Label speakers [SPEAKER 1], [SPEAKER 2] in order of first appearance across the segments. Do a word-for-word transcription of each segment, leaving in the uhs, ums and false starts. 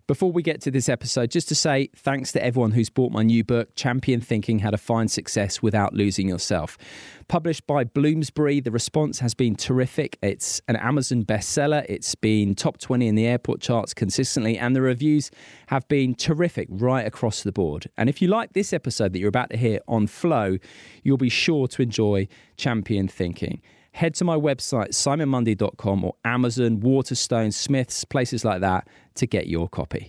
[SPEAKER 1] Before we get to this episode, just to say thanks to everyone who's bought my new book, Champion Thinking, How to Find Success Without Losing Yourself. Published by Bloomsbury, the response has been terrific. It's an Amazon bestseller. It's been top twenty in the airport charts consistently, and the reviews have been terrific right across the board. And if you like this episode that you're about to hear on Flow, you'll be sure to enjoy Champion Thinking. Head to my website, simon mundy dot com, or Amazon, Waterstone, Smiths, places like that to get your copy.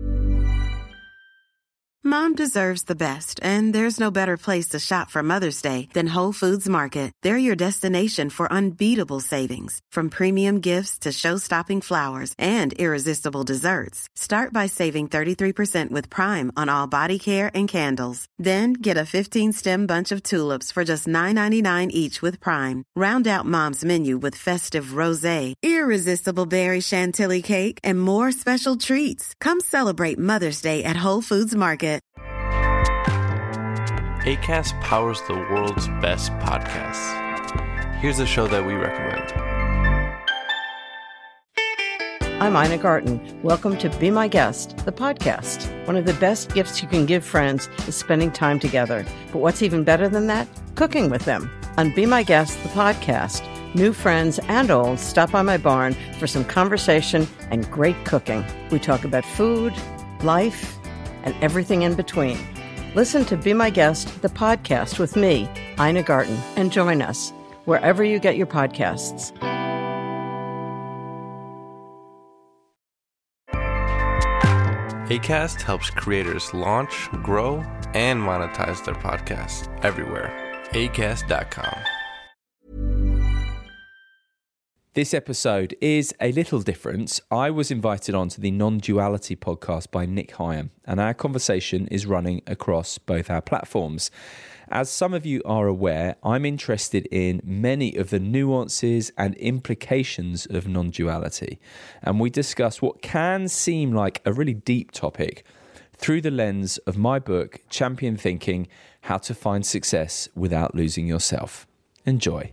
[SPEAKER 2] Mom deserves the best, and there's no better place to shop for Mother's Day than Whole Foods Market. They're your destination for unbeatable savings, from premium gifts to show-stopping flowers and irresistible desserts. Start by saving thirty-three percent with Prime on all body care and candles. Then get a fifteen-stem bunch of tulips for just nine ninety-nine each with Prime. Round out Mom's menu with festive rosé, irresistible berry chantilly cake, and more special treats. Come celebrate Mother's Day at Whole Foods Market.
[SPEAKER 3] Acast powers the world's best podcasts. Here's a show that we recommend.
[SPEAKER 4] I'm Ina Garten. Welcome to Be My Guest, the podcast. One of the best gifts you can give friends is spending time together. But what's even better than that? Cooking with them. On Be My Guest, the podcast, new friends and old stop by my barn for some conversation and great cooking. We talk about food, life, and everything in between. Listen to Be My Guest, the podcast with me, Ina Garten, and join us wherever you get your podcasts.
[SPEAKER 3] Acast helps creators launch, grow, and monetize their podcasts everywhere. acast dot com.
[SPEAKER 1] This episode is a little different. I was invited on to the Non-Duality podcast by Nick Higham, and our conversation is running across both our platforms. As some of you are aware, I'm interested in many of the nuances and implications of non-duality, and we discuss what can seem like a really deep topic through the lens of my book, Champion Thinking, How to Find Success Without Losing Yourself. Enjoy.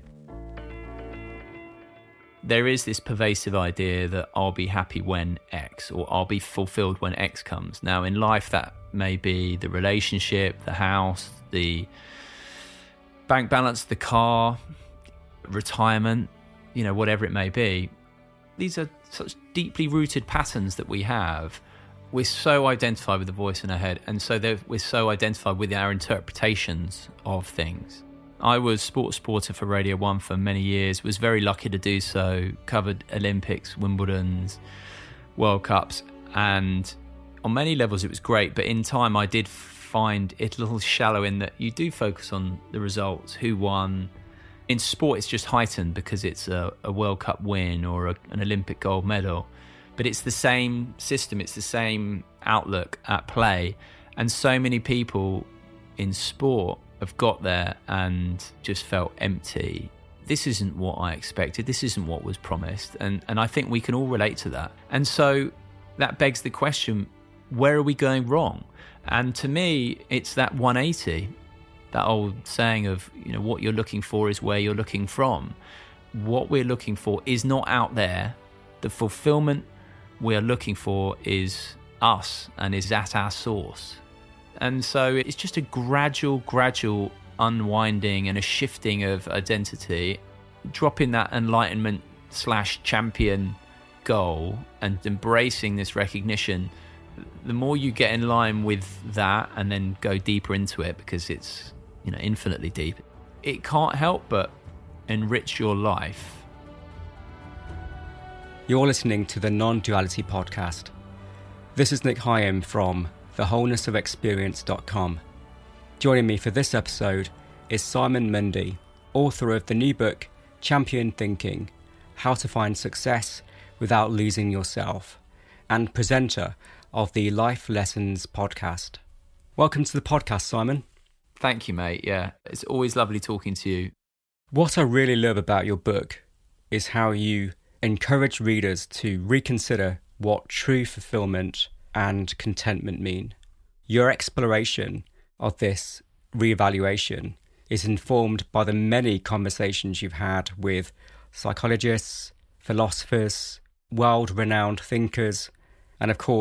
[SPEAKER 5] There is this pervasive idea that I'll be happy when X, or I'll be fulfilled when X comes. Now, in life, that may be the relationship, the house, the bank balance, the car, retirement, you know, whatever it may be. These are such deeply rooted patterns that we have. We're so identified with the voice in our head, and so we're so identified with our interpretations of things. I was sports reporter for Radio one for many years, was very lucky to do so, covered Olympics, Wimbledons, World Cups, and on many levels it was great, but in time I did find it a little shallow in that you do focus on the results, who won. In sport it's just heightened because it's a, a World Cup win or a, an Olympic gold medal, but it's the same system, it's the same outlook at play, and so many people in sport have got there and just felt empty. This isn't what I expected. This isn't what was promised. And, and I think we can all relate to that. And so that begs the question, where are we going wrong? And to me, it's that one eighty, that old saying of, you know, what you're looking for is where you're looking from. What we're looking for is not out there. The fulfillment we're looking for is us and is at our source. And so it's just a gradual, gradual unwinding and a shifting of identity, dropping that enlightenment slash champion goal and embracing this recognition. The more you get in line with that and then go deeper into it, because it's, you know, infinitely deep, it can't help but enrich your life.
[SPEAKER 6] You're listening to the Non-Duality podcast. This is Nick Higham from the wholeness of experience dot com. Joining me for this episode is Simon Mundy, author of the new book, Champion Thinking, How to Find Success Without Losing Yourself, and presenter of the Life Lessons podcast. Welcome to the podcast, Simon.
[SPEAKER 5] Thank you, mate. Yeah, it's always lovely talking to you.
[SPEAKER 6] What I really love about your book is how you encourage readers to reconsider what true fulfillment and contentment mean. Your exploration of this reevaluation is informed by the many conversations you've had with psychologists, philosophers, world-renowned thinkers, and of course,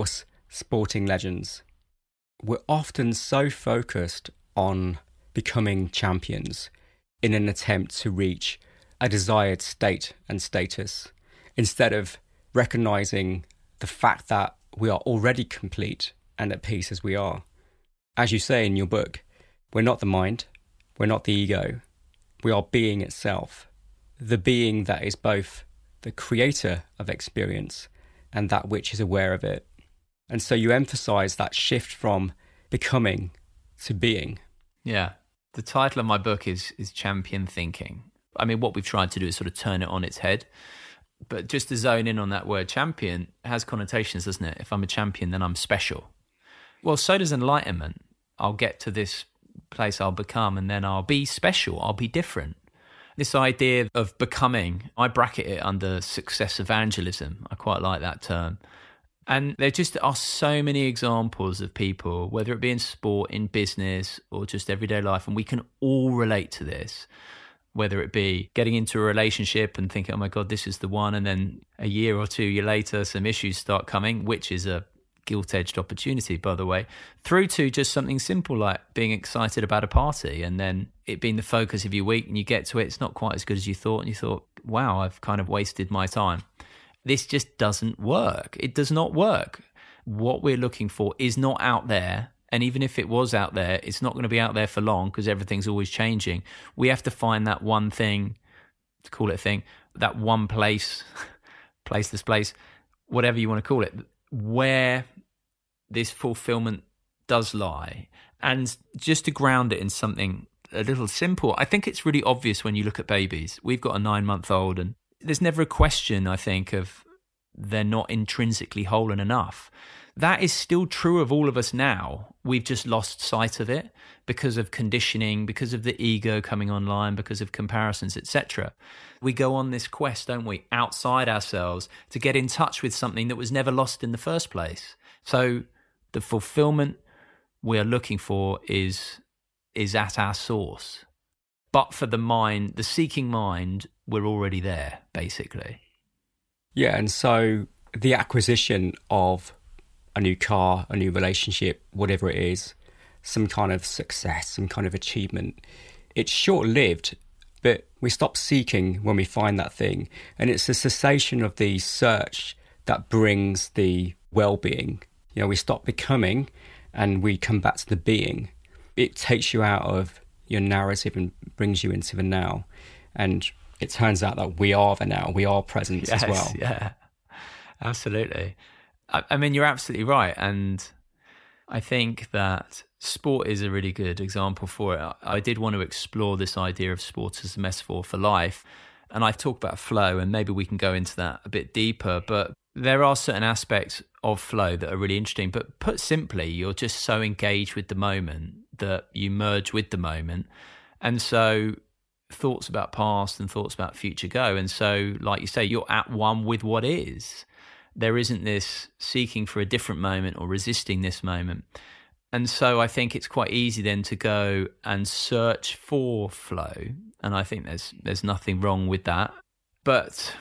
[SPEAKER 6] sporting legends, we're often so focused on becoming champions in an attempt to reach a desired state and status, instead of recognizing the fact that we are already complete and at peace as we are. As you say in your book, we're not the mind, we're not the ego, we are being itself, the being that is both the creator of experience and that which is aware of it. And so you emphasize that shift from becoming to being.
[SPEAKER 5] Yeah. The title of my book is is Champion Thinking. I mean, what we've tried to do is sort of turn it on its head. But just to zone in on that word champion, it has connotations, doesn't it? If I'm a champion, then I'm special. Well, so does enlightenment. I'll get to this place I'll become, and then I'll be special. I'll be different. This idea of becoming, I bracket it under success evangelism. I quite like that term. And there just are so many examples of people, whether it be in sport, in business, or just everyday life, and we can all relate to this, whether it be getting into a relationship and thinking, oh my God, this is the one, and then a year or two year later, some issues start coming, which is a gilt-edged opportunity, by the way, through to just something simple like being excited about a party and then it being the focus of your week, and you get to it, it's not quite as good as you thought, and you thought, wow, I've kind of wasted my time. This just doesn't work. It does not work. What we're looking for is not out there. And even if it was out there, it's not going to be out there for long because everything's always changing. We have to find that one thing, to call it a thing, that one place, place, this place, whatever you want to call it, where this fulfillment does lie. And just to ground it in something a little simple, I think it's really obvious when you look at babies. We've got a nine-month-old, and there's never a question, I think, of they're not intrinsically whole and enough. That is still true of all of us now. We've just lost sight of it because of conditioning, because of the ego coming online, because of comparisons, et cetera. We go on this quest, don't we, outside ourselves to get in touch with something that was never lost in the first place. So the fulfillment we are looking for is, is at our source. But for the mind, the seeking mind, we're already there, basically.
[SPEAKER 6] Yeah, and so the acquisition of a new car, a new relationship, whatever it is, some kind of success, some kind of achievement, it's short-lived, but we stop seeking when we find that thing. And it's the cessation of the search that brings the well-being. You know, we stop becoming and we come back to the being. It takes you out of your narrative and brings you into the now. And it turns out that we are the now, we are presence
[SPEAKER 5] yes,
[SPEAKER 6] as well.
[SPEAKER 5] Yeah, absolutely. I, I mean, you're absolutely right. And I think that sport is a really good example for it. I did want to explore this idea of sport as a metaphor for life. And I've talked about flow, and maybe we can go into that a bit deeper. But there are certain aspects of flow that are really interesting. But put simply, you're just so engaged with the moment that you merge with the moment. And so thoughts about past and thoughts about future go. And so, like you say, you're at one with what is. There isn't this seeking for a different moment or resisting this moment. And so I think it's quite easy then to go and search for flow. And I think there's there's nothing wrong with that. But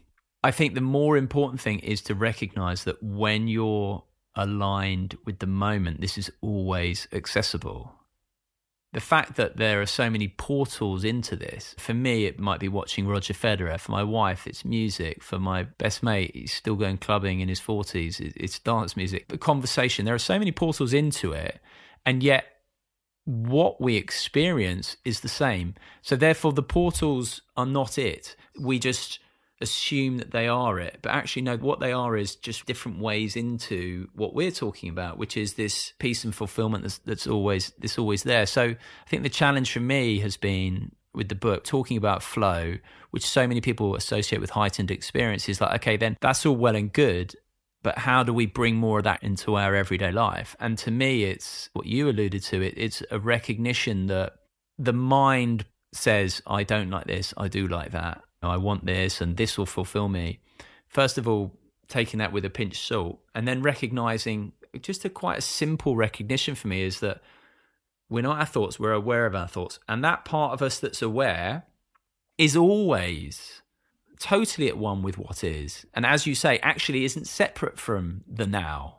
[SPEAKER 5] I think the more important thing is to recognize that when you're aligned with the moment, this is always accessible. The fact that there are so many portals into this, for me, it might be watching Roger Federer. For my wife, it's music. For my best mate, he's still going clubbing in his forties. It's dance music. But conversation, there are so many portals into it. And yet, what we experience is the same. So therefore, the portals are not it. We just assume that they are it, but actually no, what they are is just different ways into what we're talking about, which is this peace and fulfillment that's, that's always that's always there. So I think the challenge for me has been with the book talking about flow, which so many people associate with heightened experiences. Like, okay, then that's all well and good, but how do we bring more of that into our everyday life? And to me, it's what you alluded to. It, it's a recognition that the mind says, I don't like this, I do like that. I want this and this will fulfill me. First of all, taking that with a pinch of salt, and then recognizing, just a quite a simple recognition for me is that we're not our thoughts, we're aware of our thoughts. And that part of us that's aware is always totally at one with what is. And as you say, actually isn't separate from the now.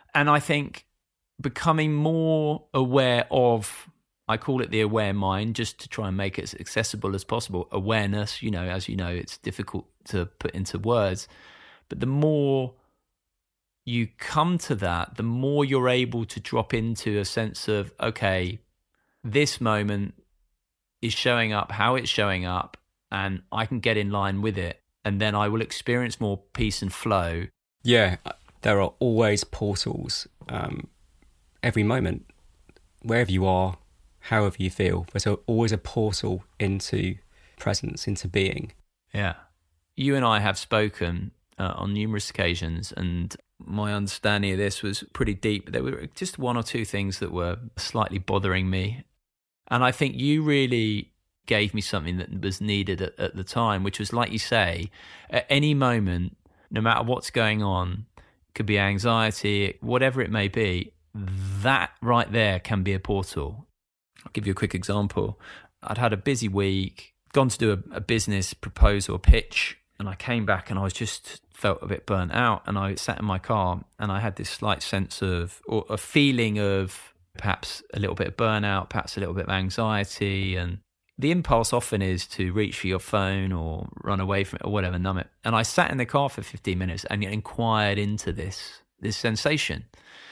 [SPEAKER 5] And I think becoming more aware of, I call it the aware mind, just to try and make it as accessible as possible. Awareness, you know, as you know, it's difficult to put into words. But the more you come to that, the more you're able to drop into a sense of, okay, this moment is showing up how it's showing up, and I can get in line with it. And then I will experience more peace and flow.
[SPEAKER 6] Yeah, there are always portals um, every moment, wherever you are, however you feel. There's always a portal into presence, into being.
[SPEAKER 5] Yeah. You and I have spoken uh, on numerous occasions, and my understanding of this was pretty deep. There were just one or two things that were slightly bothering me. And I think you really gave me something that was needed at, at the time, which was, like you say, at any moment, no matter what's going on, it could be anxiety, whatever it may be, that right there can be a portal. I'll give you a quick example. I'd had a busy week, gone to do a, a business proposal, a pitch, and I came back and I was just felt a bit burnt out. And I sat in my car and I had this slight sense of, or a feeling of perhaps a little bit of burnout, perhaps a little bit of anxiety. And the impulse often is to reach for your phone or run away from it or whatever, numb it. And I sat in the car for fifteen minutes and inquired into this, this sensation.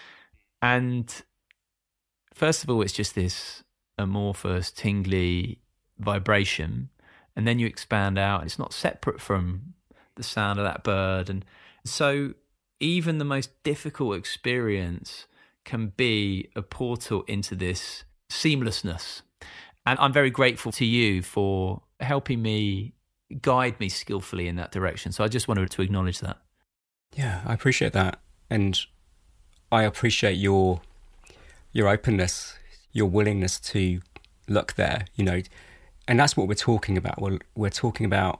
[SPEAKER 5] And first of all, it's just this amorphous, tingly vibration. And then you expand out. It's not separate from the sound of that bird. And so even the most difficult experience can be a portal into this seamlessness. And I'm very grateful to you for helping me, guide me skillfully in that direction. So I just wanted to acknowledge that.
[SPEAKER 6] Yeah, I appreciate that. And I appreciate your your openness, your willingness to look there, you know. And that's what we're talking about. We're, we're talking about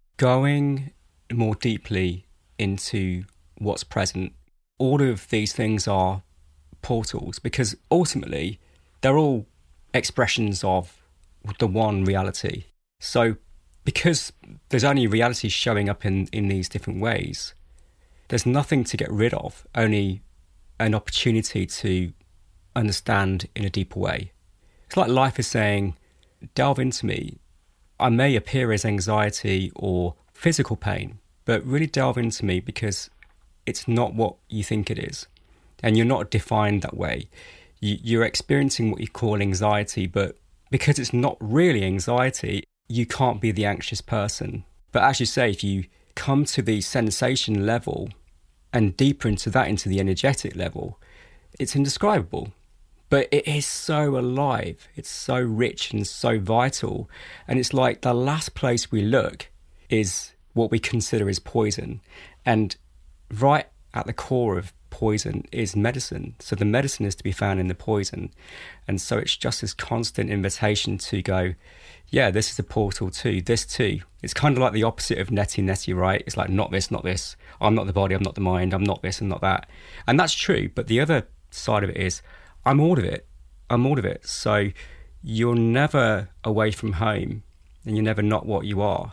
[SPEAKER 6] going more deeply into what's present. All of these things are portals because ultimately they're all expressions of the one reality. So because there's only reality showing up in, in these different ways, there's nothing to get rid of, only an opportunity to understand in a deeper way. It's like life is saying, delve into me. I may appear as anxiety or physical pain, but really delve into me because it's not what you think it is. And you're not defined that way. You're experiencing what you call anxiety, but because it's not really anxiety, you can't be the anxious person. But as you say, if you come to the sensation level and deeper into that, into the energetic level, it's indescribable. But it is so alive, it's so rich and so vital. And it's like the last place we look is what we consider is poison. And right at the core of poison is medicine. So the medicine is to be found in the poison. And so it's just this constant invitation to go, yeah, this is a portal too, this too. It's kind of like the opposite of neti neti, right? It's like not this, not this. I'm not the body, I'm not the mind, I'm not this and not that. And that's true. But the other side of it is, I'm all of it. I'm all of it. So you're never away from home and you're never not what you are.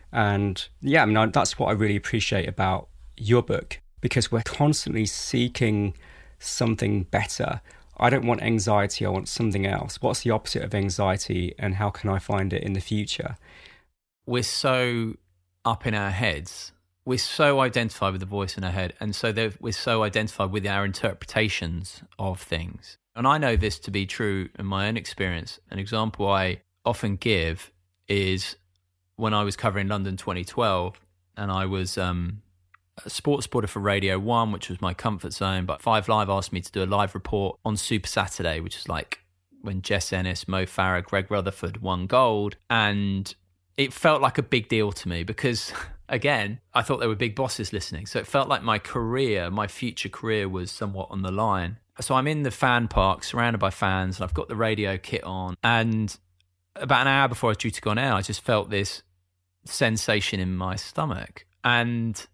[SPEAKER 6] And yeah, I mean, that's what I really appreciate about your book, because we're constantly seeking something better. I don't want anxiety, I want something else. What's the opposite of anxiety and how can I find it in the future?
[SPEAKER 5] We're so up in our heads. We're so identified with the voice in our head. And so we're so identified with our interpretations of things. And I know this to be true in my own experience. An example I often give is when I was covering London twenty twelve and I was um, a sports reporter for Radio one, which was my comfort zone. But Five Live asked me to do a live report on Super Saturday, which is like when Jess Ennis, Mo Farah, Greg Rutherford won gold. And it felt like a big deal to me because, again, I thought there were big bosses listening. So it felt like my career, my future career was somewhat on the line. So I'm in the fan park, surrounded by fans, and I've got the radio kit on. And about an hour before I was due to go on air, I just felt this sensation in my stomach. And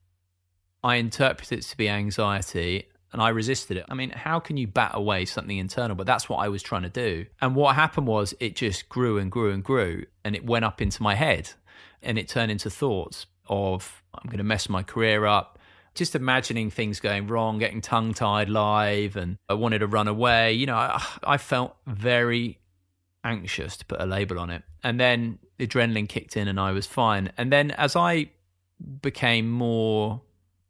[SPEAKER 5] I interpreted it to be anxiety, and I resisted it. I mean, how can you bat away something internal? But that's what I was trying to do. And what happened was it just grew and grew and grew, and it went up into my head, and it turned into thoughts of, I'm going to mess my career up, just imagining things going wrong, getting tongue-tied live, and I wanted to run away. You know, I, I felt very anxious, to put a label on it. And then the adrenaline kicked in and I was fine. And then as I became more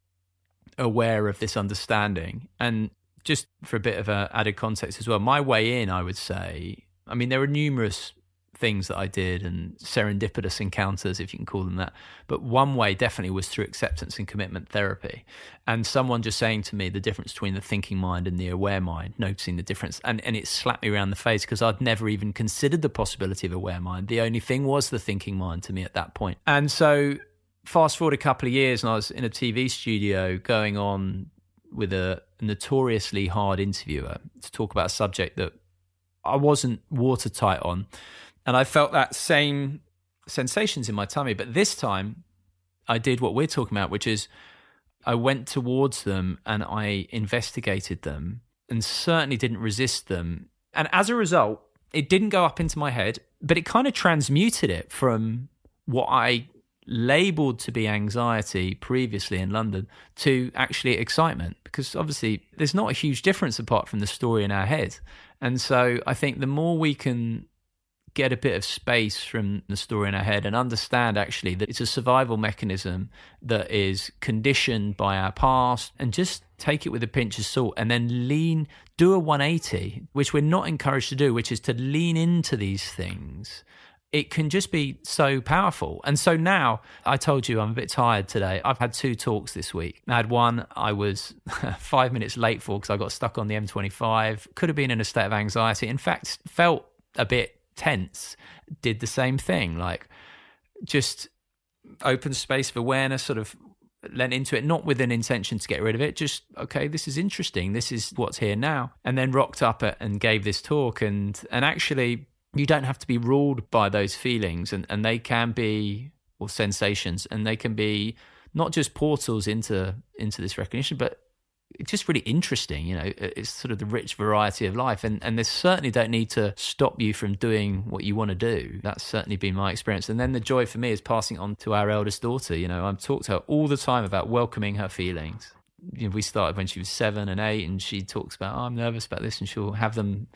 [SPEAKER 5] aware of this understanding, and just for a bit of a added context as well, my way in, I would say, I mean, there were numerous things that I did and serendipitous encounters, if you can call them that. But one way definitely was through acceptance and commitment therapy. And someone just saying to me the difference between the thinking mind and the aware mind, noticing the difference. And, and it slapped me around the face because I'd never even considered the possibility of aware mind. The only thing was the thinking mind to me at that point. And so fast forward a couple of years and I was in a T V studio going on with a notoriously hard interviewer to talk about a subject that I wasn't watertight on. And I felt that same sensations in my tummy. But this time I did what we're talking about, which is I went towards them and I investigated them and certainly didn't resist them. And as a result, it didn't go up into my head, but it kind of transmuted it from what I labeled to be anxiety previously in London to actually excitement, because obviously there's not a huge difference apart from the story in our head. And so I think the more we can get a bit of space from the story in our head and understand actually that it's a survival mechanism that is conditioned by our past, and just take it with a pinch of salt and then lean, do a one eighty, which we're not encouraged to do, which is to lean into these things. It can just be so powerful. And so now, I told you I'm a bit tired today. I've had two talks this week. I had one I was five minutes late for because I got stuck on the M twenty-five. Could have been in a state of anxiety. In fact, felt a bit tense. Did the same thing, like just open space of awareness, sort of lent into it, not with an intention to get rid of it, just, okay, this is interesting, this is what's here now. And then rocked up and gave this talk, and and actually you don't have to be ruled by those feelings, and, and they can be, or sensations, and they can be not just portals into into this recognition, but it's just really interesting. You know, it's sort of the rich variety of life, and and they certainly don't need to stop you from doing what you want to do. That's certainly been my experience. And then the joy for me is passing it on to our eldest daughter. You know, I've talked to her all the time about welcoming her feelings. You know, we started when she was seven and eight, and she talks about, oh, I'm nervous about this, and she'll have them.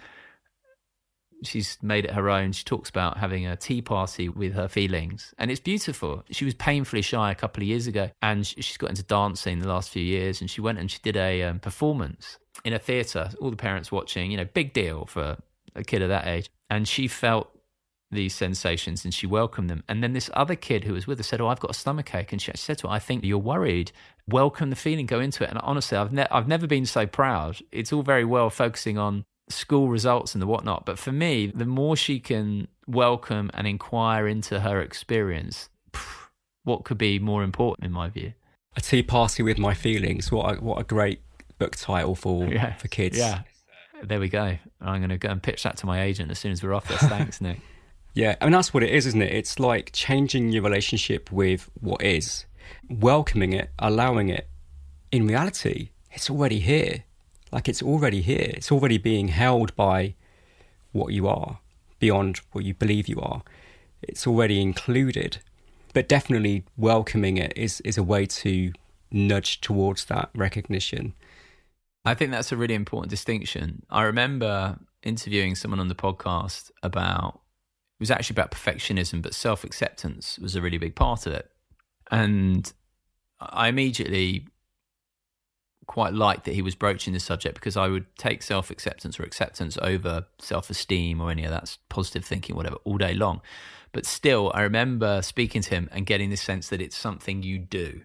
[SPEAKER 5] She's made it her own. She talks about having a tea party with her feelings, and it's beautiful. She was painfully shy a couple of years ago, and she's got into dancing the last few years, and she went and she did a um, performance in a theatre, all the parents watching, you know, big deal for a kid of that age. And she felt these sensations and she welcomed them. And then this other kid who was with her said, oh, I've got a stomachache. And she said to her, I think you're worried. Welcome the feeling, go into it. And honestly, I've, ne- I've never been so proud. It's all very well focusing on school results and the whatnot, but for me, the more she can welcome and inquire into her experience, what could be more important in my view?
[SPEAKER 6] A tea party with my feelings. What a, what a great book title for
[SPEAKER 5] yeah.
[SPEAKER 6] for kids.
[SPEAKER 5] Yeah, there we go. I'm going to go and pitch that to my agent as soon as we're off this. Thanks, Nick.
[SPEAKER 6] Yeah, I mean, that's what it is, isn't it? It's like changing your relationship with what is, welcoming it, allowing it. In reality, it's already here. Like, it's already here. It's already being held by what you are, beyond what you believe you are. It's already included. But definitely welcoming it is, is a way to nudge towards that recognition.
[SPEAKER 5] I think that's a really important distinction. I remember interviewing someone on the podcast about, it was actually about perfectionism, but self-acceptance was a really big part of it. And I immediately quite liked that he was broaching this subject, because I would take self-acceptance or acceptance over self-esteem or any of that positive thinking, whatever, all day long. But still, I remember speaking to him and getting the sense that it's something you do.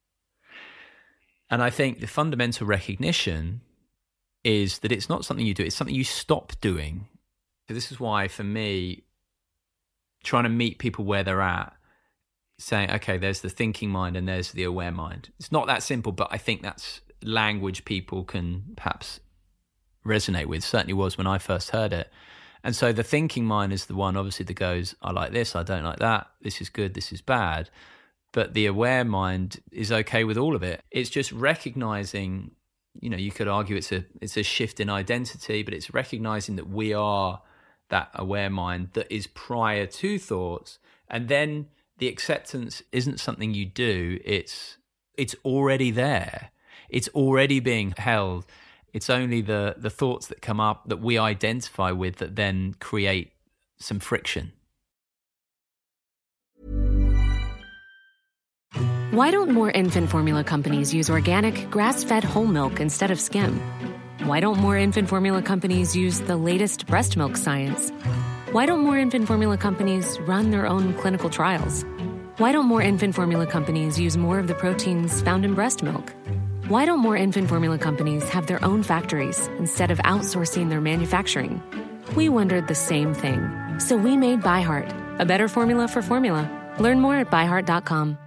[SPEAKER 5] And I think the fundamental recognition is that it's not something you do, it's something you stop doing. So this is why, for me, trying to meet people where they're at, saying, okay, there's the thinking mind and there's the aware mind. It's not that simple, but I think that's language people can perhaps resonate with. Certainly was when I first heard it. And so the thinking mind is the one, obviously, that goes, I like this, I don't like that, this is good, this is bad. But the aware mind is okay with all of it. It's just recognizing, you know, you could argue it's a it's a shift in identity, but it's recognizing that we are that aware mind that is prior to thoughts. And then the acceptance isn't something you do, it's It's already there. It's already being held. It's only the, the thoughts that come up that we identify with that then create some friction.
[SPEAKER 7] Why don't more infant formula companies use organic, grass-fed whole milk instead of skim? Why don't more infant formula companies use the latest breast milk science? Why don't more infant formula companies run their own clinical trials? Why don't more infant formula companies use more of the proteins found in breast milk? Why don't more infant formula companies have their own factories instead of outsourcing their manufacturing? We wondered the same thing. So we made ByHeart, a better formula for formula. Learn more at by heart dot com.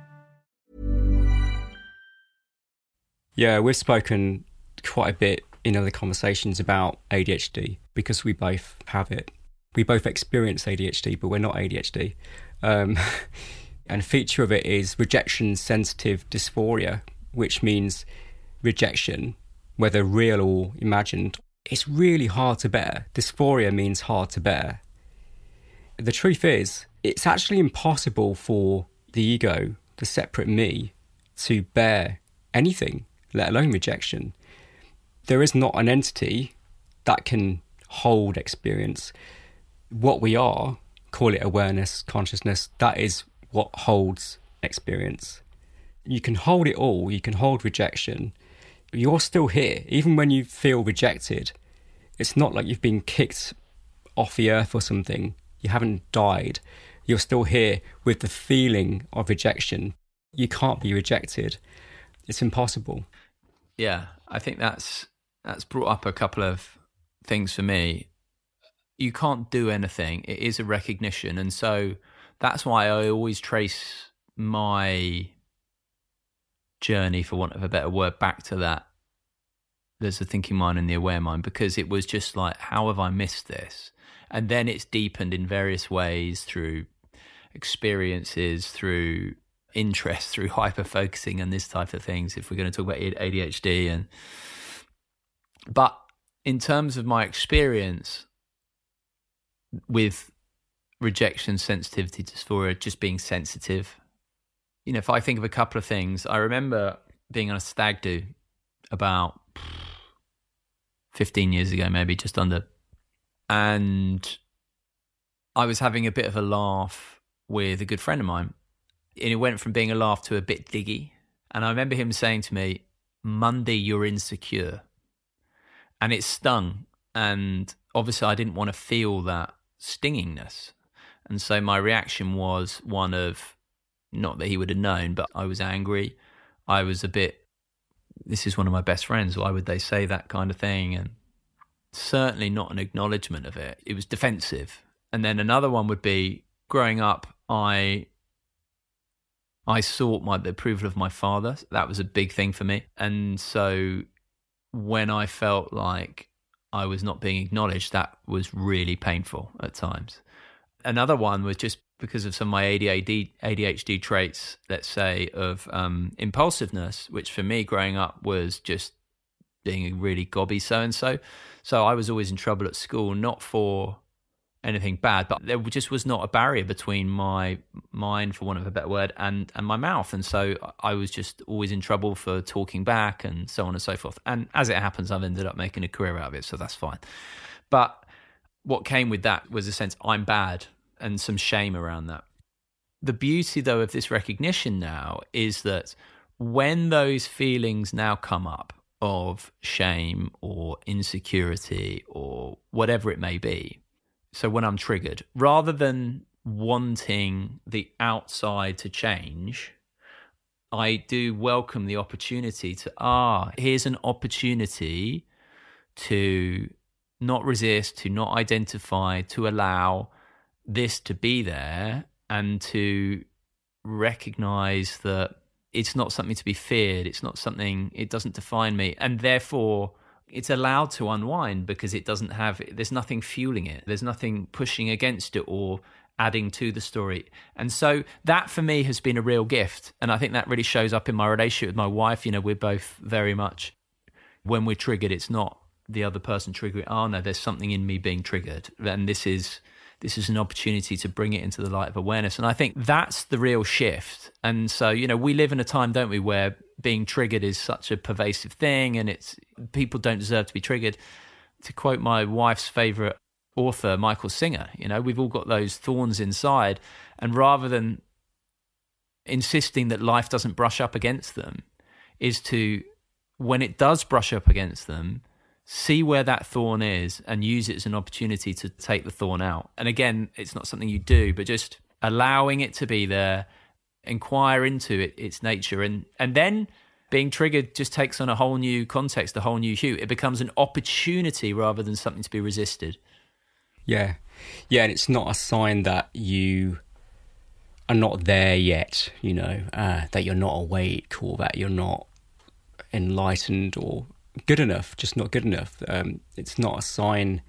[SPEAKER 6] Yeah, we've spoken quite a bit in other conversations about A D H D because we both have it. We both experience A D H D, but we're not A D H D. Um, and a feature of it is rejection-sensitive dysphoria, which means rejection, whether real or imagined, it's really hard to bear. Dysphoria means hard to bear. The truth is, it's actually impossible for the ego, the separate me, to bear anything, let alone rejection. There is not an entity that can hold experience. What we are, call it awareness, consciousness, that is what holds experience. You can hold it all, you can hold rejection. You're still here, even when you feel rejected. It's not like you've been kicked off the earth or something. You haven't died. You're still here with the feeling of rejection. You can't be rejected. It's impossible.
[SPEAKER 5] Yeah, I think that's that's brought up a couple of things for me. You can't do anything. It is a recognition. And so that's why I always trace my journey, for want of a better word, back to that. There's the thinking mind and the aware mind, because it was just like, how have I missed this? And then it's deepened in various ways through experiences, through interest, through hyper-focusing and this type of things, if we're going to talk about A D H D. And But in terms of my experience with rejection, sensitivity, dysphoria, just being sensitive, you know, if I think of a couple of things, I remember being on a stag do about fifteen years ago, maybe just under, and I was having a bit of a laugh with a good friend of mine, and it went from being a laugh to a bit diggy. And I remember him saying to me, "Monday, you're insecure," and it stung. And obviously, I didn't want to feel that stingingness, and so my reaction was one of, not that he would have known, but I was angry. I was a bit, this is one of my best friends, why would they say that kind of thing? And certainly not an acknowledgement of it. It was defensive. And then another one would be, growing up, I I sought my, the approval of my father. That was a big thing for me. And so when I felt like I was not being acknowledged, that was really painful at times. Another one was just because of some of my A D H D traits, let's say, of um, impulsiveness, which for me growing up was just being a really gobby so-and-so. So I was always in trouble at school, not for anything bad, but there just was not a barrier between my mind, for want of a better word, and, and my mouth. And so I was just always in trouble for talking back and so on and so forth. And as it happens, I've ended up making a career out of it, so that's fine. But what came with that was a sense I'm bad, and some shame around that. The beauty, though, of this recognition now is that when those feelings now come up of shame or insecurity or whatever it may be, so when I'm triggered, rather than wanting the outside to change, I do welcome the opportunity to, ah, here's an opportunity to not resist, to not identify, to allow this to be there, and to recognize that it's not something to be feared. It's not something, it doesn't define me. And therefore it's allowed to unwind because it doesn't have, there's nothing fueling it. There's nothing pushing against it or adding to the story. And so that for me has been a real gift. And I think that really shows up in my relationship with my wife. You know, we're both very much, when we're triggered, it's not the other person triggering. Oh no, there's something in me being triggered. And this is, this is an opportunity to bring it into the light of awareness. And I think that's the real shift. And so, you know, we live in a time, don't we, where being triggered is such a pervasive thing, and it's people don't deserve to be triggered. To quote my wife's favorite author, Michael Singer, you know, we've all got those thorns inside, and rather than insisting that life doesn't brush up against them, is to, when it does brush up against them, see where that thorn is and use it as an opportunity to take the thorn out. And again, it's not something you do, but just allowing it to be there, inquire into it, its nature, and and then being triggered just takes on a whole new context, a whole new hue. It becomes an opportunity rather than something to be resisted.
[SPEAKER 6] Yeah. Yeah, and it's not a sign that you are not there yet, you know, uh, that you're not awake or that you're not enlightened or good enough, just not good enough. Um, it's not a sign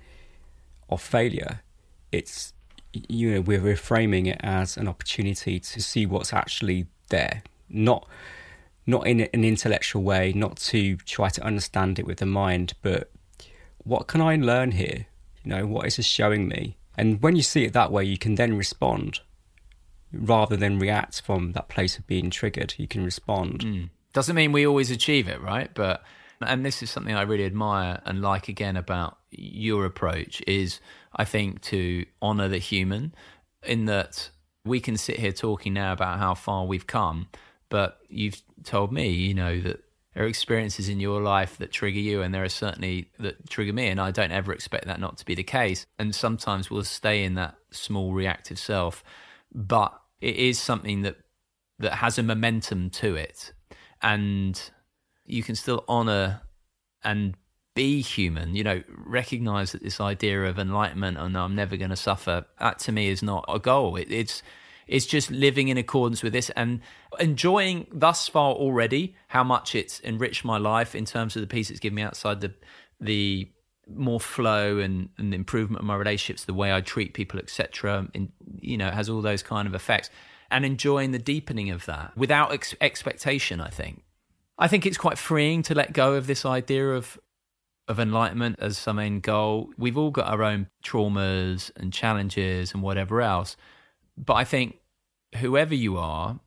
[SPEAKER 6] of failure. It's, you know, we're reframing it as an opportunity to see what's actually there, not not in an intellectual way, not to try to understand it with the mind, but what can I learn here? You know, what is this showing me? And when you see it that way, you can then respond rather than react from that place of being triggered. You can respond.
[SPEAKER 5] Mm. Doesn't mean we always achieve it, right? But, and this is something I really admire and like again about your approach, is I think to honour the human, in that we can sit here talking now about how far we've come, but you've told me, you know, that there are experiences in your life that trigger you, and there are certainly that trigger me, and I don't ever expect that not to be the case. And sometimes we'll stay in that small reactive self, but it is something that that has a momentum to it, and you can still honour and be human, you know, recognise that this idea of enlightenment and I'm never going to suffer, that to me is not a goal. It, it's it's just living in accordance with this and enjoying thus far already how much it's enriched my life in terms of the peace it's given me outside the the more flow and, and the improvement of my relationships, the way I treat people, et cetera. And, you know, it has all those kind of effects. And enjoying the deepening of that without ex- expectation, I think. I think it's quite freeing to let go of this idea of of enlightenment as some end goal. We've all got our own traumas and challenges and whatever else. But I think whoever you are,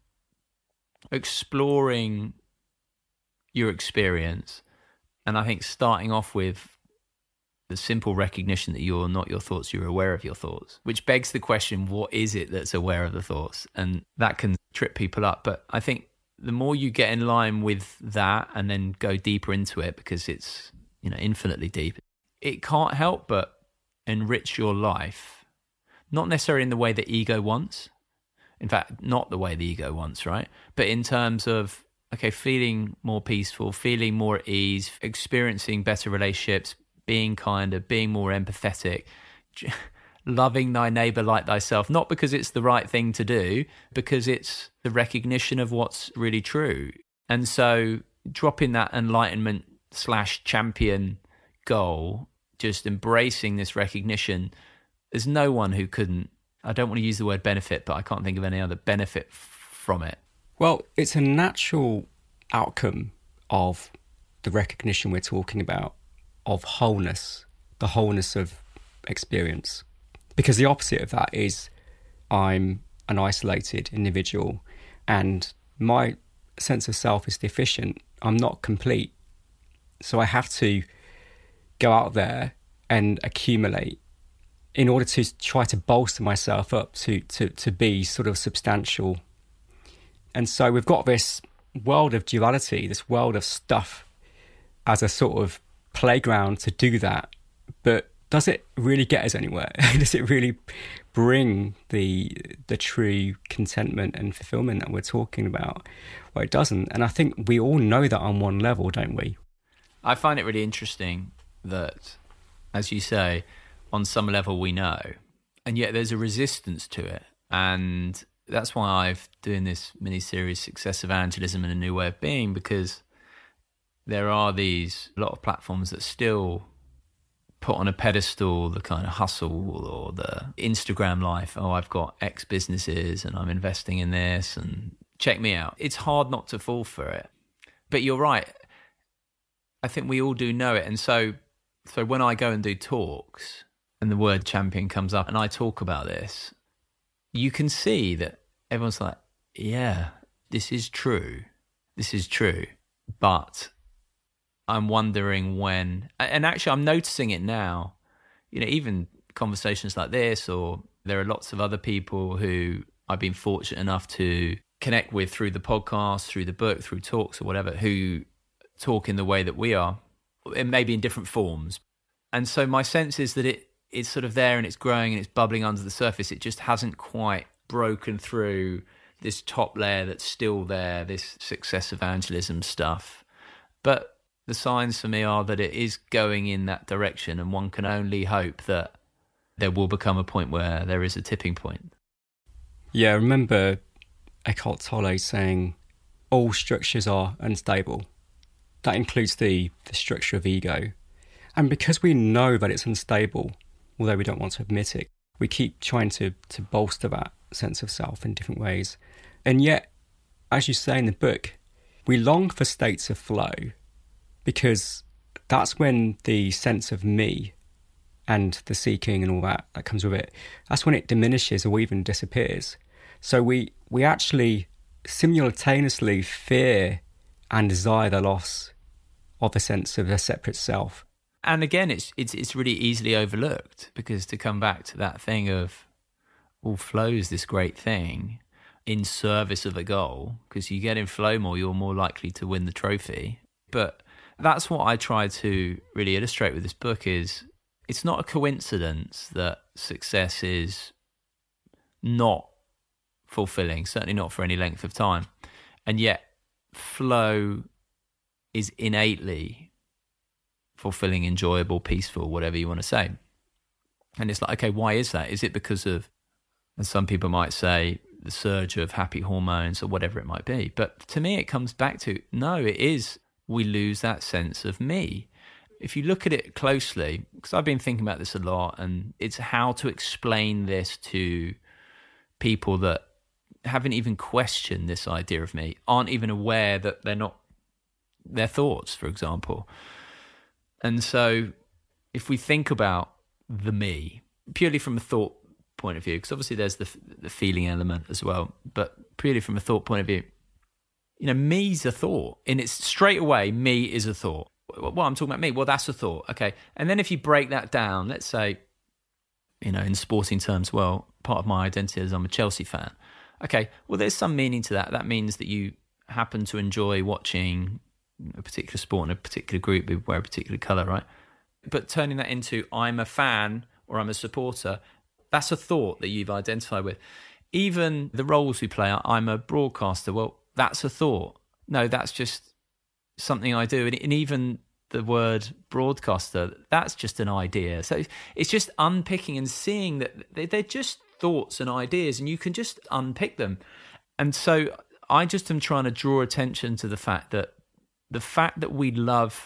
[SPEAKER 5] exploring your experience, and I think starting off with the simple recognition that you're not your thoughts, you're aware of your thoughts, which begs the question, what is it that's aware of the thoughts? And that can trip people up. But I think the more you get in line with that and then go deeper into it, because it's, you know, infinitely deep, it can't help but enrich your life, not necessarily in the way the ego wants. In fact, not the way the ego wants, right? But in terms of, okay, feeling more peaceful, feeling more at ease, experiencing better relationships, being kinder, being more empathetic, loving thy neighbour like thyself, not because it's the right thing to do, because it's the recognition of what's really true. And so dropping that enlightenment slash champion goal, just embracing this recognition, there's no one who couldn't, I don't want to use the word benefit, but I can't think of any other benefit f- from it.
[SPEAKER 6] Well, it's a natural outcome of the recognition we're talking about, of wholeness, the wholeness of experience. Because the opposite of that is I'm an isolated individual and my sense of self is deficient. I'm not complete. So I have to go out there and accumulate in order to try to bolster myself up to, to, to be sort of substantial. And so we've got this world of duality, this world of stuff as a sort of playground to do that. But does it really get us anywhere? Does it really bring the the true contentment and fulfillment that we're talking about? Well, it doesn't. And I think we all know that on one level, don't we?
[SPEAKER 5] I find it really interesting that, as you say, on some level we know, and yet there's a resistance to it. And that's why I've doing this mini-series, Success Evangelism and a New Way of Being, because there are these, a lot of platforms that still put on a pedestal the kind of hustle or the Instagram life. Oh, I've got X businesses and I'm investing in this and check me out. It's hard not to fall for it. But you're right. I think we all do know it. And so, so when I go and do talks, and the word champion comes up and I talk about this, you can see that everyone's like, yeah, this is true. This is true. But I'm wondering when, and actually I'm noticing it now, you know, even conversations like this, or there are lots of other people who I've been fortunate enough to connect with through the podcast, through the book, through talks or whatever, who talk in the way that we are, and maybe in different forms. And so my sense is that it it's sort of there and it's growing and it's bubbling under the surface. It just hasn't quite broken through this top layer that's still there, this success evangelism stuff. But the signs for me are that it is going in that direction, and one can only hope that there will become a point where there is a tipping point.
[SPEAKER 6] Yeah, I remember Eckhart Tolle saying all structures are unstable. That includes the, the structure of ego. And because we know that it's unstable, although we don't want to admit it, we keep trying to, to bolster that sense of self in different ways. And yet, as you say in the book, we long for states of flow, because that's when the sense of me and the seeking and all that that comes with it, that's when it diminishes or even disappears. So we, we actually simultaneously fear and desire the loss of a sense of a separate self.
[SPEAKER 5] And again, it's it's it's really easily overlooked, because to come back to that thing of, all flow is this great thing in service of a goal, because you get in flow more, you're more likely to win the trophy. But that's what I try to really illustrate with this book is, it's not a coincidence that success is not fulfilling, certainly not for any length of time. And yet flow is innately fulfilling, enjoyable, peaceful, whatever you want to say. And it's like, okay, why is that? Is it because of, and some people might say, the surge of happy hormones or whatever it might be. But to me, it comes back to, no, it is, we lose that sense of me. If you look at it closely, because I've been thinking about this a lot, and it's how to explain this to people that haven't even questioned this idea of me, aren't even aware that they're not their thoughts, for example. And so if we think about the me, purely from a thought point of view, because obviously there's the the feeling element as well, but purely from a thought point of view, you know, me's a thought. And it's straight away, me is a thought. Well, I'm talking about me. Well, that's a thought. Okay. And then if you break that down, let's say, you know, in sporting terms, well, part of my identity is I'm a Chelsea fan. Okay. Well, there's some meaning to that. That means that you happen to enjoy watching a particular sport and a particular group who wear a particular colour, right? But turning that into I'm a fan or I'm a supporter, that's a thought that you've identified with. Even the roles we play, I'm a broadcaster, well, that's a thought. No, that's just something I do. And, and even the word broadcaster, that's just an idea. So it's just unpicking and seeing that they're just thoughts and ideas, and you can just unpick them. And so I just am trying to draw attention to the fact that the fact that we love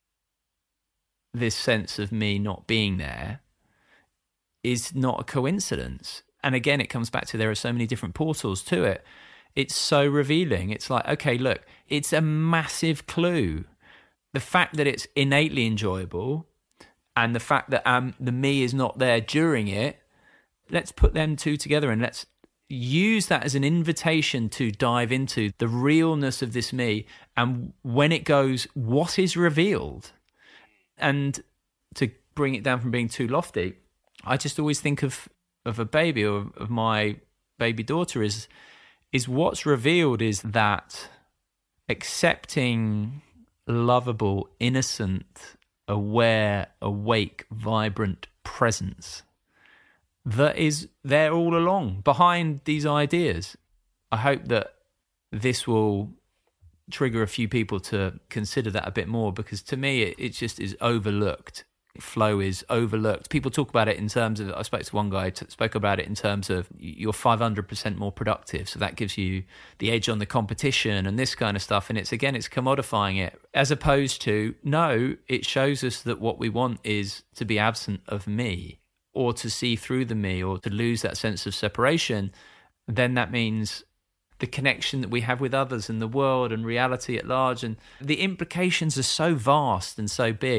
[SPEAKER 5] this sense of me not being there is not a coincidence. And again, it comes back to there are so many different portals to it. It's so revealing. It's like, okay, look, it's a massive clue. The fact that it's innately enjoyable and the fact that um, the me is not there during it, let's put them two together and let's use that as an invitation to dive into the realness of this me. And when it goes, what is revealed? And to bring it down from being too lofty, I just always think of, of a baby, or of my baby daughter, is is what's revealed is that accepting, lovable, innocent, aware, awake, vibrant presence that is there all along behind these ideas. I hope that this will trigger a few people to consider that a bit more, because to me it, it just is overlooked. Flow is overlooked. People talk about it in terms of, I spoke to one guy who spoke about it in terms of you're five hundred percent more productive, so that gives you the edge on the competition and this kind of stuff. And it's, again, it's commodifying it, as opposed to, no, it shows us that what we want is to be absent of me, or to see through the me, or to lose that sense of separation. Then that means the connection that we have with others and the world and reality at large, and the implications are so vast and so big.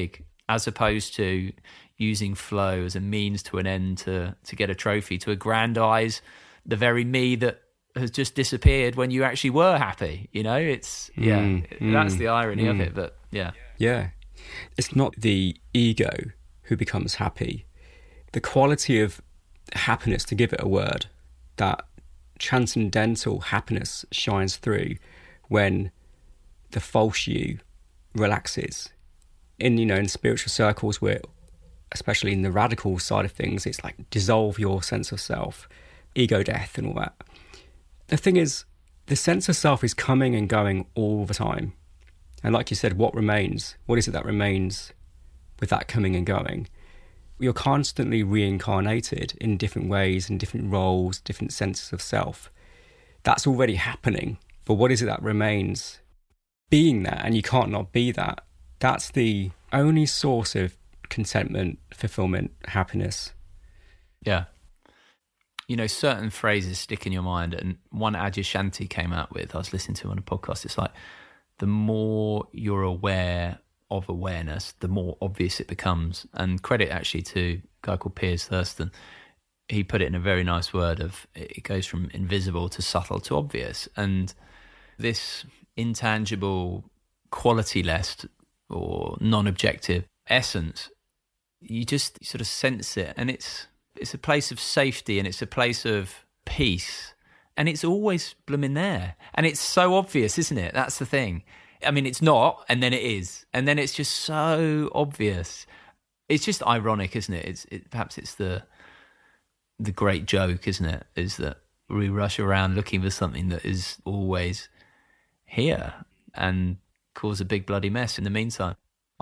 [SPEAKER 5] as opposed to using flow as a means to an end to to get a trophy, to aggrandize the very me that has just disappeared when you actually were happy. You know, it's yeah, mm, that's mm, the irony mm. of it. But yeah,
[SPEAKER 6] yeah, it's not the ego who becomes happy. The quality of happiness, to give it a word, that transcendental happiness shines through when the false you relaxes. In, you know, in spiritual circles, where, especially in the radical side of things, it's like dissolve your sense of self, ego death and all that. The thing is, the sense of self is coming and going all the time. And like you said, what remains? What is it that remains with that coming and going? You're constantly reincarnated in different ways, in different roles, different senses of self. That's already happening. But what is it that remains? Being that, and you can't not be that. That's the only source of contentment, fulfillment, happiness.
[SPEAKER 5] Yeah. You know, certain phrases stick in your mind, and one Adyashanti came out with, I was listening to on a podcast, it's like, the more you're aware of awareness, the more obvious it becomes. And credit actually to a guy called Piers Thurston. He put it in a very nice word of, it goes from invisible to subtle to obvious. And this intangible, quality-less or non-objective essence, you just sort of sense it. And it's it's a place of safety, and it's a place of peace. And it's always blooming there. And it's so obvious, isn't it? That's the thing. I mean, it's not, and then it is. And then it's just so obvious. It's just ironic, isn't it? It's it, perhaps it's the the great joke, isn't it? Is that we rush around looking for something that is always here and cause a big bloody mess in the meantime.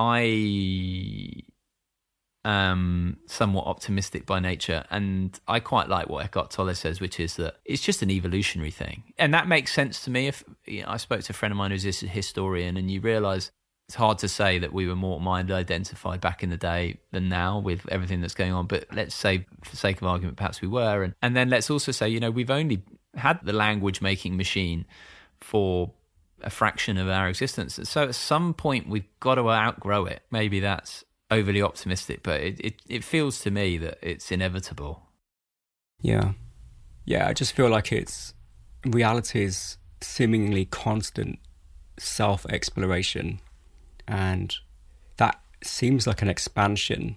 [SPEAKER 5] I am somewhat optimistic by nature, and I quite like what Eckhart Tolle says, which is that it's just an evolutionary thing. And that makes sense to me. If you know, I spoke to a friend of mine who's a historian, and you realise it's hard to say that we were more mind identified back in the day than now with everything that's going on. But let's say, for the sake of argument, perhaps we were. And, and then let's also say, you know, we've only had the language making machine for a fraction of our existence. So at some point we've got to outgrow it. Maybe that's overly optimistic, but it, it, it feels to me that it's inevitable.
[SPEAKER 6] Yeah. Yeah, I just feel like it's reality's seemingly constant self-exploration, and that seems like an expansion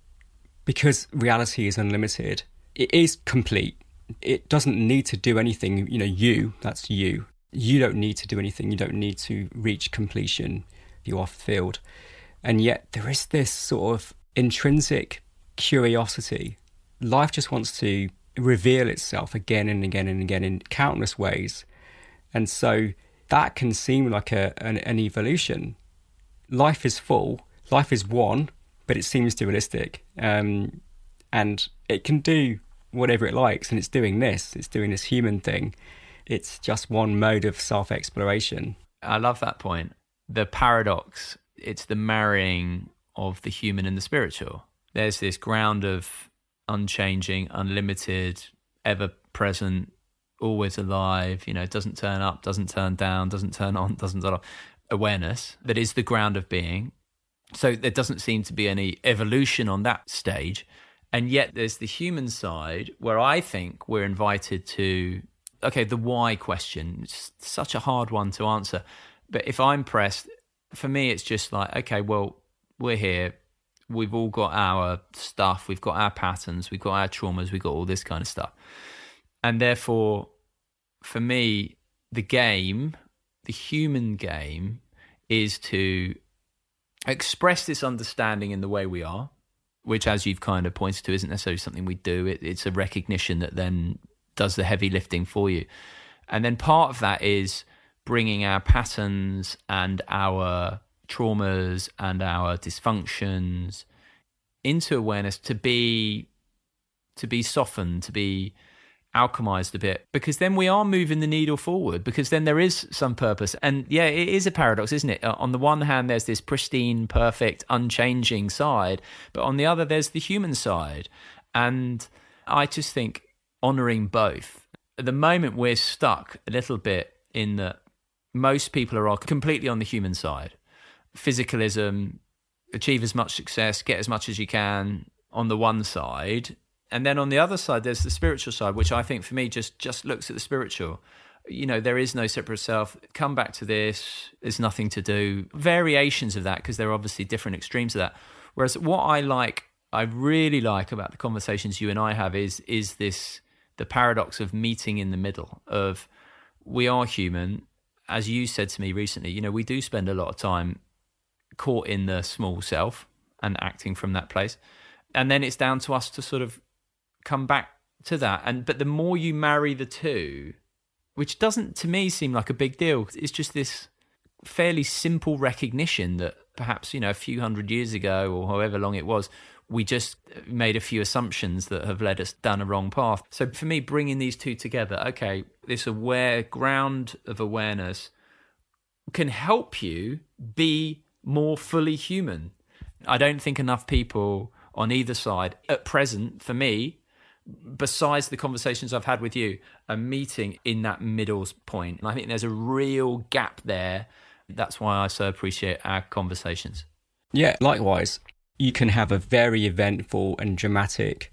[SPEAKER 6] because reality is unlimited. It is complete. It doesn't need to do anything. You know, you, that's you. You don't need to do anything. You don't need to reach completion. You're off the field. And yet there is this sort of intrinsic curiosity. Life just wants to reveal itself again and again and again in countless ways. And so that can seem like a an, an evolution. Life is full. Life is one, but it seems dualistic. Um, and it can do whatever it likes. And it's doing this. It's doing this human thing. It's just one mode of self-exploration.
[SPEAKER 5] I love that point. The paradox, it's the marrying of the human and the spiritual. There's this ground of unchanging, unlimited, ever-present, always alive, you know, doesn't turn up, doesn't turn down, doesn't turn on, doesn't turn off, awareness that is the ground of being. So there doesn't seem to be any evolution on that stage. And yet there's the human side where I think we're invited to, okay, the why question, it's such a hard one to answer. But if I'm pressed, for me, it's just like, okay, well, we're here. We've all got our stuff. We've got our patterns. We've got our traumas. We've got all this kind of stuff. And therefore, for me, the game, the human game, is to express this understanding in the way we are, which, as you've kind of pointed to, isn't necessarily something we do. It, it's a recognition that then does the heavy lifting for you. And then part of that is bringing our patterns and our traumas and our dysfunctions into awareness to be to be softened, to be alchemized a bit, because then we are moving the needle forward, because then there is some purpose. And yeah, it is a paradox, isn't it? On the one hand, there's this pristine, perfect, unchanging side, but on the other, there's the human side. And I just think honoring both. At the moment, we're stuck a little bit in that most people are completely on the human side. Physicalism, achieve as much success, get as much as you can on the one side. And then on the other side, there's the spiritual side, which I think for me just, just looks at the spiritual. You know, there is no separate self. Come back to this. There's nothing to do. Variations of that, because there are obviously different extremes of that. Whereas what I like, I really like about the conversations you and I have is is this, the paradox of meeting in the middle, of we are human. As you said to me recently, you know, we do spend a lot of time caught in the small self and acting from that place. And then it's down to us to sort of come back to that. And but the more you marry the two, which doesn't to me seem like a big deal, it's just this fairly simple recognition that perhaps, you know, a few hundred years ago or however long it was, we just made a few assumptions that have led us down a wrong path. So for me, bringing these two together, okay, this aware ground of awareness can help you be more fully human. I don't think enough people on either side at present, for me, besides the conversations I've had with you, are meeting in that middle point. And I think there's a real gap there. That's why I so appreciate our conversations.
[SPEAKER 6] Yeah, likewise. You can have a very eventful and dramatic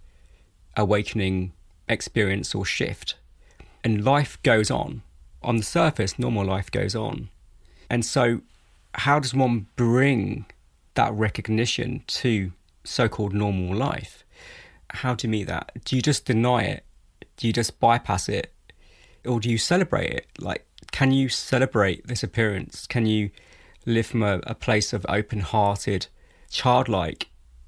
[SPEAKER 6] awakening experience or shift, and life goes on. On the surface, normal life goes on. And so how does one bring that recognition to so-called normal life? How do you meet that? Do you just deny it? Do you just bypass it? Or do you celebrate it? Like, can you celebrate this appearance? Can you live from a, a place of open-hearted, childlike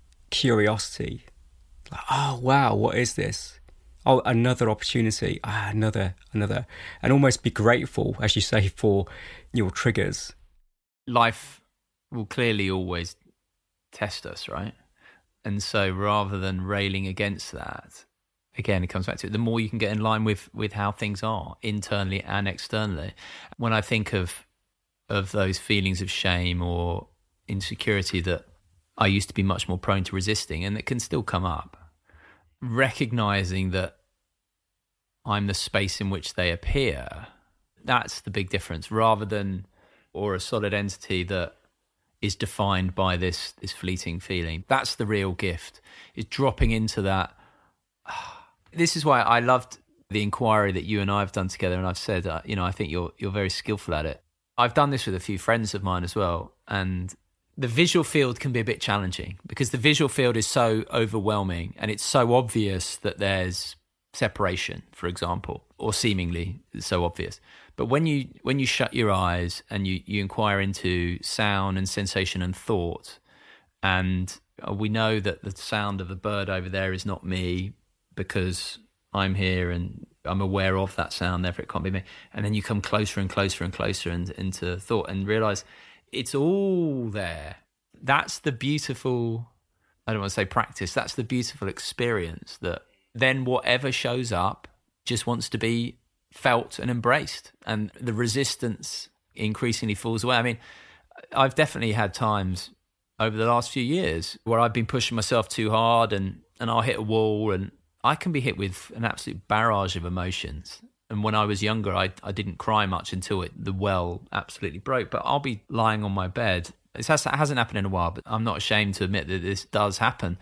[SPEAKER 6] curiosity? Like, oh, wow, what is this? Oh, another opportunity. Ah, another, another. And almost be grateful, as you say, for your triggers.
[SPEAKER 5] Life will clearly always test us, right? And so rather than railing against that, again, it comes back to it, the more you can get in line with, with how things are internally and externally. When I think of of those feelings of shame or insecurity that I used to be much more prone to resisting, and it can still come up, recognizing that I'm the space in which they appear, that's the big difference, rather than, or a solid entity that is defined by this this fleeting feeling. That's the real gift, is dropping into that. This is why I loved the inquiry that you and I have done together, and I've said, uh, you know, I think you're you're very skillful at it. I've done this with a few friends of mine as well, and the visual field can be a bit challenging because the visual field is so overwhelming and it's so obvious that there's separation, for example, or seemingly so obvious. But when you when you shut your eyes and you, you inquire into sound and sensation and thought, and we know that the sound of the bird over there is not me because I'm here and I'm aware of that sound, therefore it can't be me. And then you come closer and closer and closer and, into thought and realize it's all there. That's the beautiful, I don't want to say practice, that's the beautiful experience that then whatever shows up just wants to be felt and embraced, and the resistance increasingly falls away. I mean, I've definitely had times over the last few years where I've been pushing myself too hard and, and I'll hit a wall, and I can be hit with an absolute barrage of emotions. And when I was younger, I, I didn't cry much until it, the well absolutely broke. But I'll be lying on my bed. It, has, it hasn't happened in a while, but I'm not ashamed to admit that this does happen.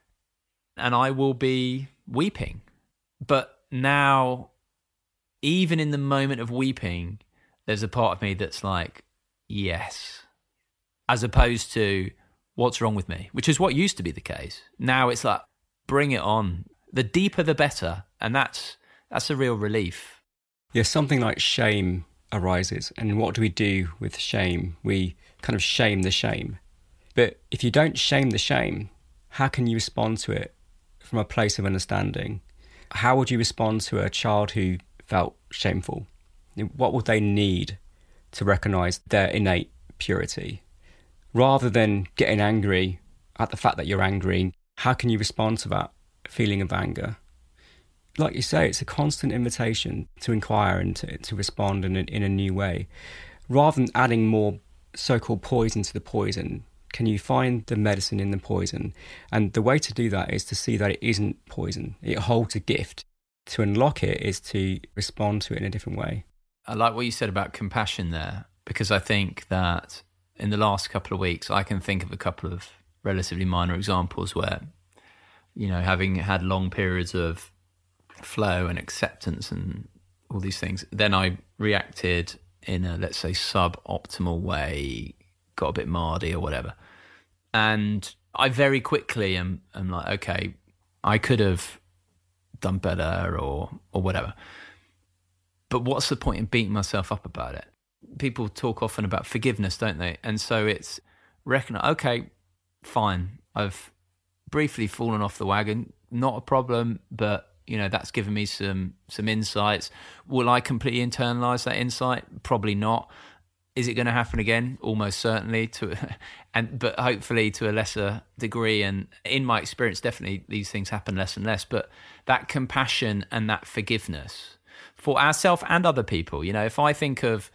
[SPEAKER 5] And I will be weeping. But now, even in the moment of weeping, there's a part of me that's like, yes. As opposed to, what's wrong with me? Which is what used to be the case. Now it's like, bring it on. The deeper, the better. And that's that's a real relief.
[SPEAKER 6] Yeah, something like shame arises. And what do we do with shame? We kind of shame the shame. But if you don't shame the shame, how can you respond to it from a place of understanding? How would you respond to a child who felt shameful? What would they need to recognise their innate purity? Rather than getting angry at the fact that you're angry, how can you respond to that feeling of anger? Like you say, it's a constant invitation to inquire and to, to respond in a, in a new way. Rather than adding more so-called poison to the poison, can you find the medicine in the poison? And the way to do that is to see that it isn't poison. It holds a gift. To unlock it is to respond to it in a different way.
[SPEAKER 5] I like what you said about compassion there, because I think that in the last couple of weeks, I can think of a couple of relatively minor examples where, you know, having had long periods of flow and acceptance and all these things, then I reacted in a, let's say, suboptimal way, got a bit mardy or whatever. And I very quickly am, am like, okay, I could have done better or or whatever. But what's the point in beating myself up about it? People talk often about forgiveness, don't they? And so it's recognize, okay, fine, I've briefly fallen off the wagon, not a problem, but you know, that's given me some some insights. Will I completely internalize that insight? Probably not. Is it going to happen again? Almost certainly, to, and but hopefully to a lesser degree. And in my experience, definitely these things happen less and less. But that compassion and that forgiveness for ourselves and other people. You know, if I think of,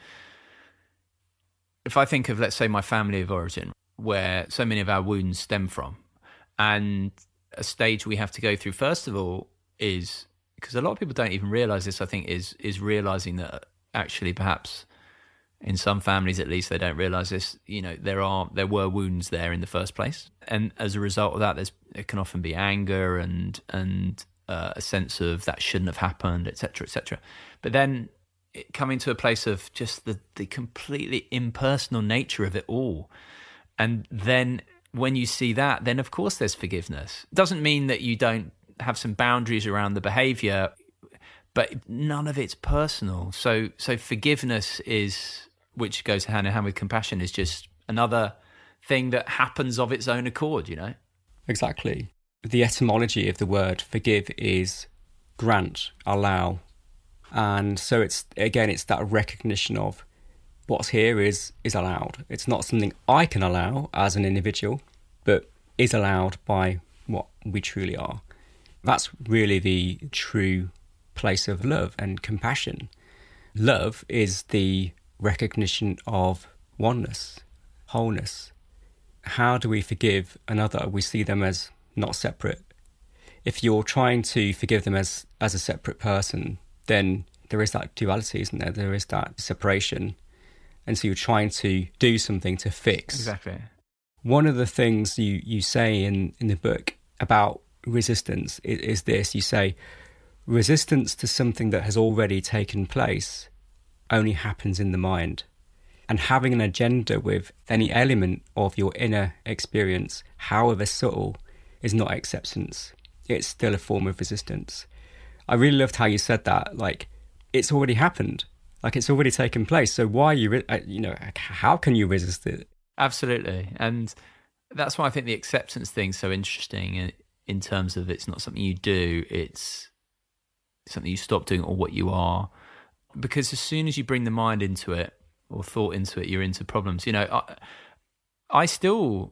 [SPEAKER 5] if I think of, let's say, my family of origin, where so many of our wounds stem from, and a stage we have to go through, first of all, is, because a lot of people don't even realize this, I think, is is realizing that actually perhaps in some families at least they don't realize this, you know, there are there were wounds there in the first place, and as a result of that there's it can often be anger and and uh, a sense of that shouldn't have happened, etc, etc. But then it coming to a place of just the the completely impersonal nature of it all, and then when you see that, then of course there's forgiveness. It doesn't mean that you don't have some boundaries around the behavior, but none of it's personal. So so forgiveness is, which goes hand in hand with compassion, is just another thing that happens of its own accord, you know?
[SPEAKER 6] Exactly. The etymology of the word forgive is grant, allow. And so it's, again, it's that recognition of what's here is is allowed. It's not something I can allow as an individual, but is allowed by what we truly are. That's really the true place of love and compassion. Love is the recognition of oneness, wholeness. How do we forgive another? We see them as not separate. If you're trying to forgive them as, as a separate person, then there is that duality, isn't there? There is that separation. And so you're trying to do something to fix.
[SPEAKER 5] Exactly.
[SPEAKER 6] One of the things you, you say in, in the book about resistance is, is this. You say, resistance to something that has already taken place only happens in the mind. And having an agenda with any element of your inner experience, however subtle, is not acceptance. It's still a form of resistance. I really loved how you said that. Like, it's already happened. Like, it's already taken place. So why are you, you know, how can you resist it?
[SPEAKER 5] Absolutely. And that's why I think the acceptance thing's so interesting in terms of it's not something you do, it's something you stop doing or what you are. Because as soon as you bring the mind into it or thought into it, you're into problems. You know, I, I still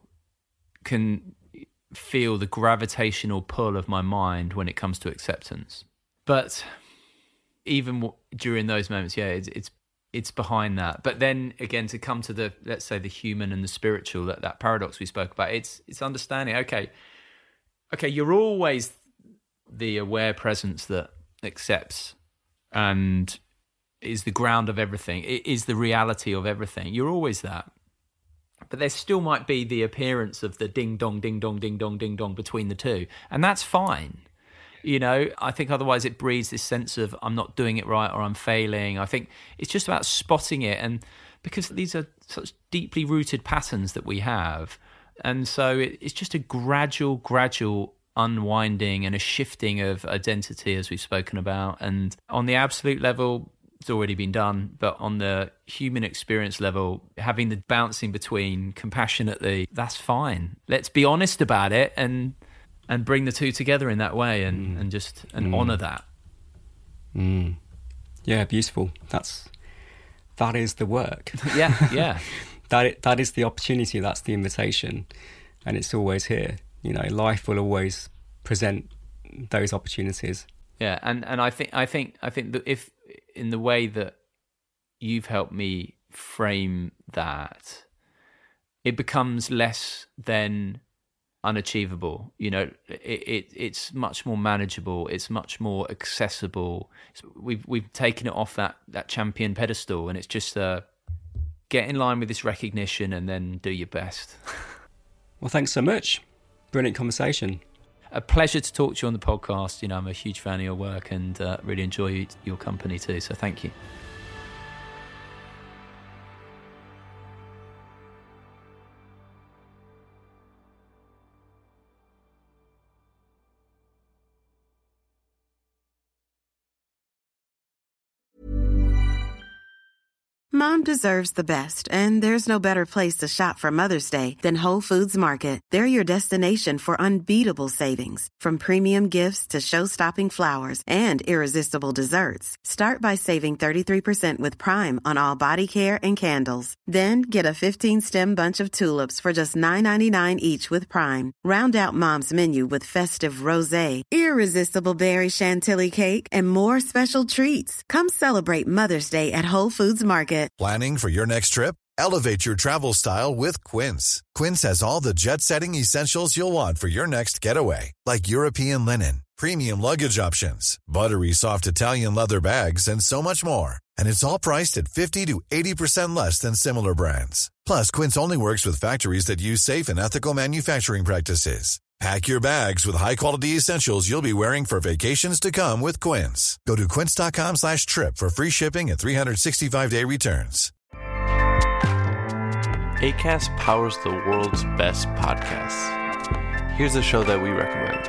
[SPEAKER 5] can feel the gravitational pull of my mind when it comes to acceptance. But even w- during those moments, yeah, it's, it's it's behind that. But then again, to come to the, let's say, the human and the spiritual, that, that paradox we spoke about, it's it's understanding, okay, okay, you're always the aware presence that accepts and is the ground of everything. It is the reality of everything. You're always that. But there still might be the appearance of the ding dong, ding dong, ding dong, ding dong between the two. And that's fine. You know, I think otherwise it breeds this sense of I'm not doing it right or I'm failing. I think it's just about spotting it. And because these are such deeply rooted patterns that we have. And so it, it's just a gradual, gradual unwinding and a shifting of identity, as we've spoken about. And on the absolute level, it's already been done. But on the human experience level, having the bouncing between compassionately, that's fine. Let's be honest about it and and bring the two together in that way and, mm. and just and mm. honour that.
[SPEAKER 6] Mm. Yeah, beautiful. That's that is the work.
[SPEAKER 5] yeah, yeah.
[SPEAKER 6] that that is the opportunity. That's the invitation, and it's always here. You know, life will always present those opportunities.
[SPEAKER 5] Yeah, and, and I think I think I think that if in the way that you've helped me frame that, it becomes less than unachievable. You know, it, it it's much more manageable. It's much more accessible. So we've we've taken it off that that champion pedestal, and it's just a get in line with this recognition and then do your best.
[SPEAKER 6] Well, thanks so much. Brilliant conversation.
[SPEAKER 5] A pleasure to talk to you on the podcast. You know, I'm a huge fan of your work and uh, really enjoy your company too. So thank you.
[SPEAKER 2] Mom deserves the best, and there's no better place to shop for Mother's Day than Whole Foods Market. They're your destination for unbeatable savings, from premium gifts to show-stopping flowers and irresistible desserts. Start by saving thirty-three percent with Prime on all body care and candles. Then get a fifteen-stem bunch of tulips for just nine ninety-nine each with Prime. Round out Mom's menu with festive rosé, irresistible berry chantilly cake, and more special treats. Come celebrate Mother's Day at Whole Foods Market.
[SPEAKER 8] Planning for your next trip? Elevate your travel style with Quince. Quince has all the jet-setting essentials you'll want for your next getaway, like European linen, premium luggage options, buttery soft Italian leather bags, and so much more. And it's all priced at fifty to eighty percent less than similar brands. Plus, Quince only works with factories that use safe and ethical manufacturing practices. Pack your bags with high-quality essentials you'll be wearing for vacations to come with Quince. Go to quince.com slash trip for free shipping and three sixty-five day returns.
[SPEAKER 3] Acast powers the world's best podcasts. Here's a show that we recommend.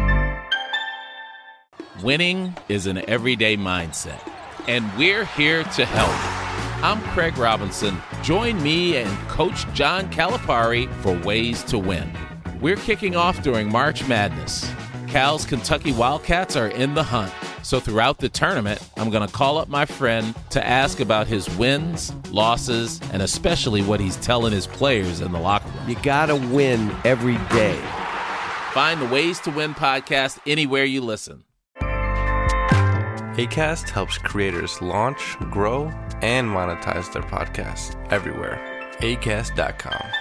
[SPEAKER 9] Winning is an everyday mindset, and we're here to help. I'm Craig Robinson. Join me and Coach John Calipari for Ways to Win. We're kicking off during March Madness. Cal's Kentucky Wildcats are in the hunt. So throughout the tournament, I'm going to call up my friend to ask about his wins, losses, and especially what he's telling his players in the locker room.
[SPEAKER 10] You got to win every day.
[SPEAKER 9] Find the Ways to Win podcast anywhere you listen.
[SPEAKER 3] Acast helps creators launch, grow, and monetize their podcasts everywhere. acast dot com.